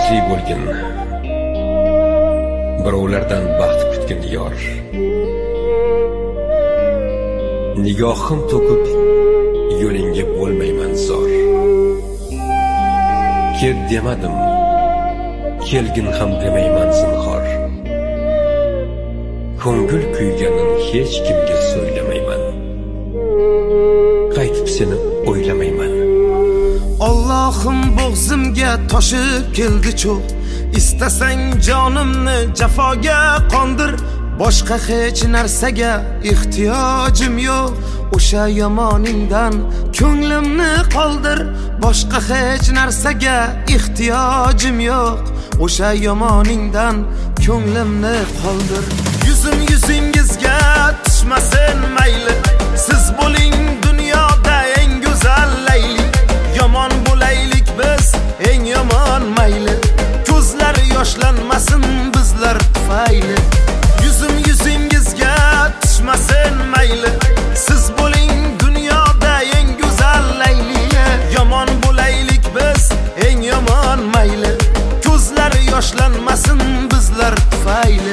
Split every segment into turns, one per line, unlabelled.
baxtli bo'lgin, birovlardan baxt kutgin yor. Nigohim to'kib yo'lingga bo'lmayman zor. Ket demadim, kelgin ham demayman zinhor. Ko'ngil kuyganin hech kimga so'ylamayman, qaytib seni o'ylamayman.
Allohim bo'g'zimga toshib keldi cho'q. Istasang jonimni jafoga qondir. Boshqa hech narsaga ehtiyojim yo'q. O'sha yomoningdan ko'nglimni qoldir. Boshqa hech narsaga ehtiyojim yo'q. O'sha yomoningdan ko'nglimni qoldir. Yuzim yuzingizga tushmasin mayli. Siz bo'ling dunyoda eng go'zal layli. Yomon bo'laylik biz eng yomon mayli. Ko'zlar yoshlanmasin bizlar tufayli. Yuzim yuzingizga tushmasin mayli. Siz bo'ling dunyoda eng go'zal layli. Yomon bo'laylik biz eng yomon mayli. Ko'zlar yoshlanmasin bizlar tufayli.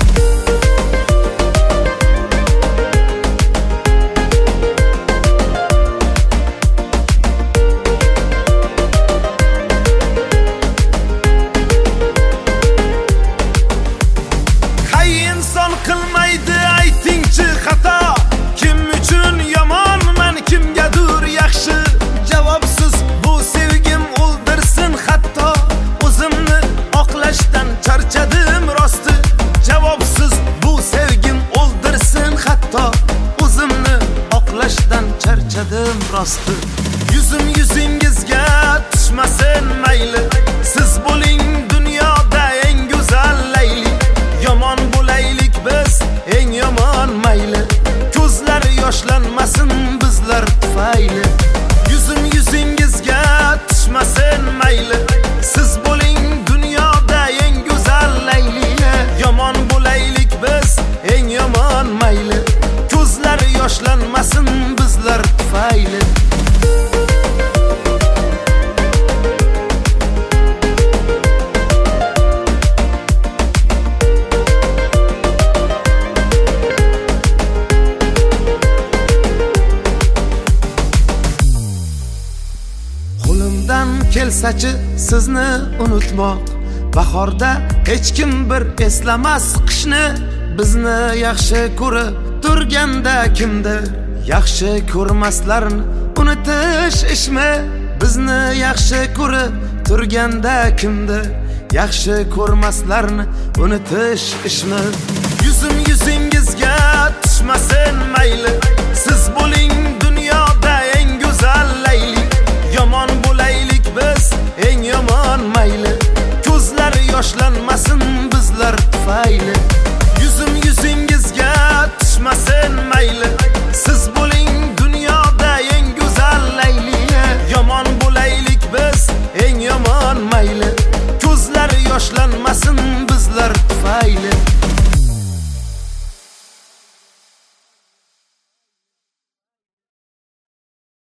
Qilmaydi aytingchi xato. Kim uchun yomonman, kimgadir yaxshi. Javobsiz bu sevgim o'ldirsin hatto. O'zimni oqlashdan charchadim rosti. Javobsiz bu sevgim o'ldirsin hatto. O'zimni oqlashdan charchadim rosti. Yuzim yuzingizga tushmasin mayli. Siz bo'ling dunyoda eng go'zal layli. Yomon bo'laylik biz eng yomon mayli. Ko'zlar yoshlanmasin bizlar tufayli. Yuzim yuzingizga tushmasin mayli. Siz bo'ling dunyoda eng go'zal layli. Yomon bo'laylik biz eng yomon mayli. Ko'zlar yoshlanmasin bizlar tufayli. Kelsachi sizni unutmoq. Bahorda hech kim bir eslamas qishni. Bizni yaxshi ko'rib turganda kimdir yaxshi ko'rmaslarni unutish ishmi? Bizni yaxshi ko'rib turganda kimdir yaxshi ko'rmaslarni unutish ishmi? Yuzim yuzingizga tushmasin mayli. Siz bo'ling dunyoda eng go'zal layli. Yomon bo'laylik biz eng yomon mayli. Ko'zlar yoshlanmasin bizlar tufayli.